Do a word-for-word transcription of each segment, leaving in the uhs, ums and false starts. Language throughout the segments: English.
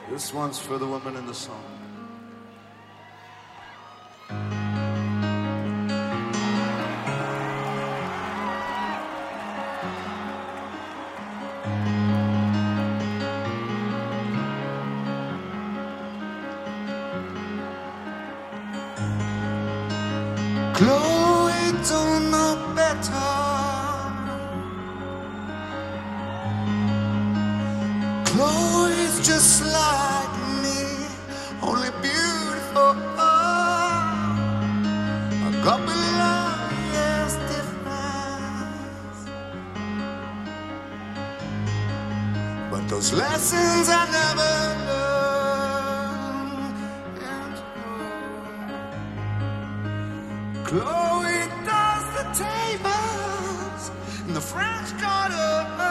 This one's for the woman in the song. Chloe don't know better. Chloe's just like me, only beautiful. A couple of years difference, but those lessons I never learned. And Chloe does the tables in the French Quarter.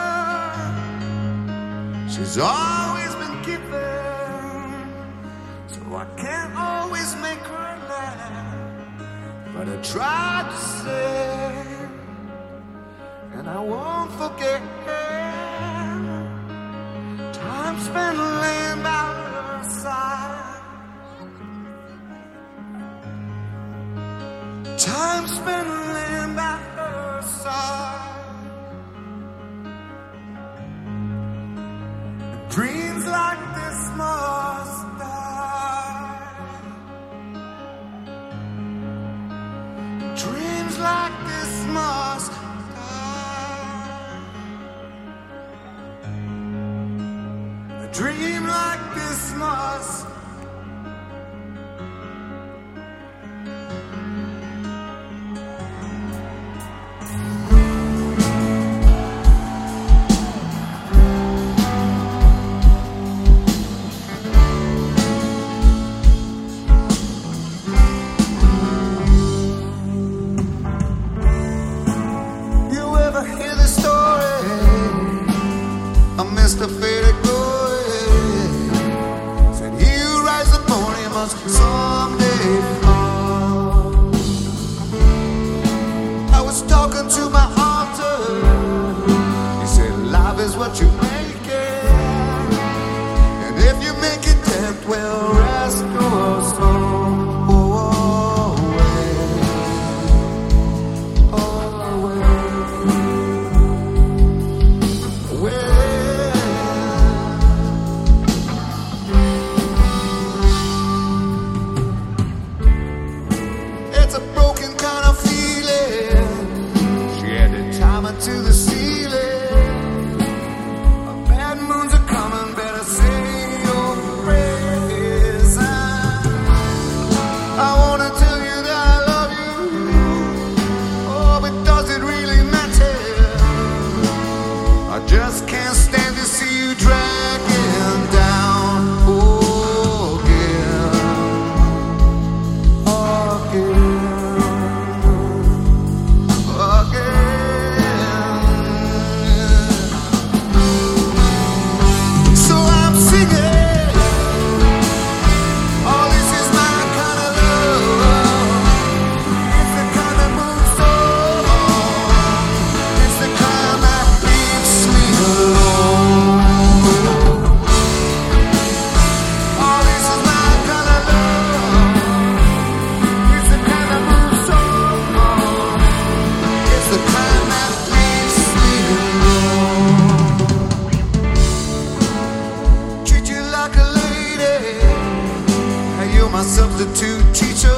She's always been given, so I can't always make her laugh. But I tried to say, and I won't forget, time spent laying by her side. Time spent laying by her side. Dreams like this must die. Dreams like this must die. A dream like this must. Mister Faded Glory said he who rides upon him must someday fall. I was talking to my altar. He said, life is what you make it, and if you make it, death will rest your soul. To the ceiling, a bad moons are coming, better say your prayers. I wanna tell you that I love you, oh, but does it really matter? I just can't stand to see you dragging down again, again, again. My substitute teacher,